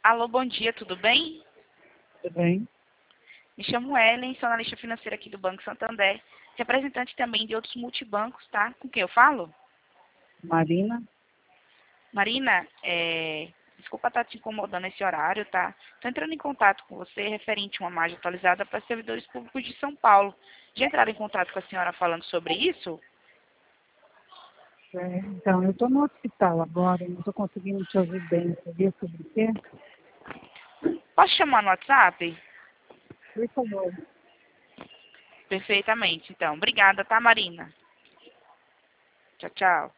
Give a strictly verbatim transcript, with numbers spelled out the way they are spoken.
Alô, bom dia, tudo bem? Tudo bem? Me chamo Ellen, sou analista financeira aqui do Banco Santander, representante também de outros multibancos, tá? Com quem eu falo? Marina? Marina, é... desculpa estar te incomodando esse horário, tá? Estou entrando em contato com você referente a uma margem atualizada para servidores públicos de São Paulo. Já entraram em contato com a senhora falando sobre isso? É, então, eu estou no hospital agora, não estou conseguindo te ouvir bem. Sabia sobre o quê? Posso chamar no WhatsApp? Por favor. Perfeitamente, então. Obrigada, tá, Marina? Tchau, tchau.